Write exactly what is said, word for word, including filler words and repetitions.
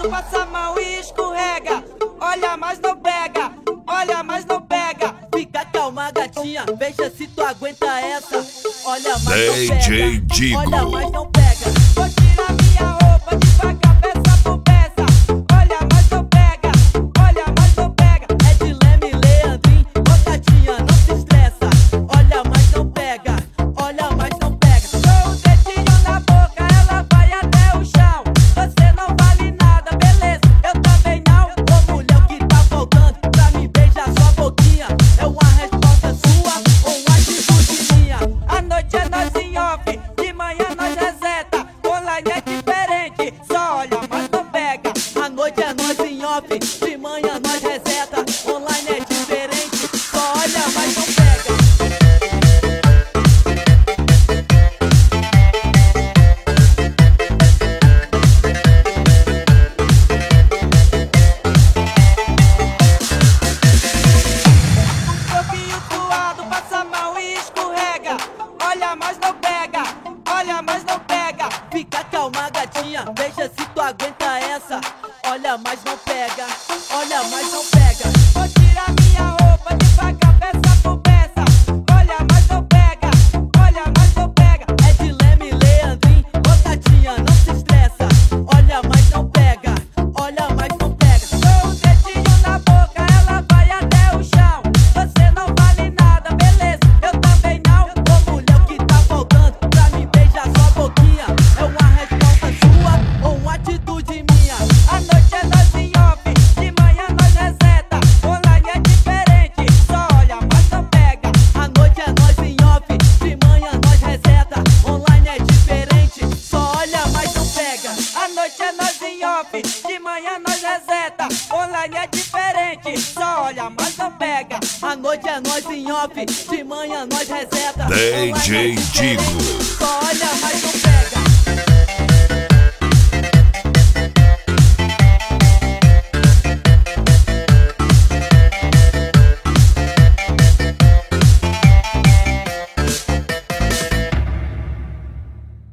suado, passa mal e escorrega. Olha, mas não pega, olha, mas não pega. Fica calma, gatinha, veja se tu aguenta essa. Olha, mas não D pega. J Digo. Olha, mas não pega. Vou tirar minha roupa devagar, peça por peça. Olha, mas não pega, olha, mas não pega. É de Leme, Leandrinho, ô gatinha, não se estressa. Olha, mas não pega. Olha, mas não pega. Dou o dedinho na boca, ela vai até o chão. Você não vale nada, beleza, eu também não. Ô mulher, o que tá faltando pra me beijar sua boquinha? É uma resposta sua ou uma atitude minha? A noite é nós em off, de manhã nós reseta. Online é diferente, só olha, mas não pega. A noite é nós em off, de manhã nós reseta. Online é diferente, só olha, mas não pega. Corpinho suado, passa mal e escorrega. Olha, mas não pega, olha, mas não pega. Fica calma, gatinha, veja se tu aguenta essa. Olha, mas não pega. Olha, mas não pega. Vou tirar minha roupa devagar, peça por peça. Olha, mas não pega, olha, mas não pega. É de Leme, Leandrinho, ô gatinha, não se estressa. Olha, mas não pega. Olha, mas não pega. Dou o dedinho na boca, ela vai até o chão. Você não vale nada, beleza, eu também não. Ô mulher, o que tá faltando pra me beijar sua boquinha? É uma resposta sua ou uma atitude minha? A noite é nós em off, de manhã nós reseta. Online é diferente, só olha, mas não pega. A noite é nós em off, de manhã nós reseta. Online é diferente, só olha, mas não pega. A noite é nós em off, de manhã nós reseta. Online é diferente, só olha, mas não pega. A noite é nós em off, de manhã nós reseta. D J Online é diferente, Digo. só olha, mas não pega.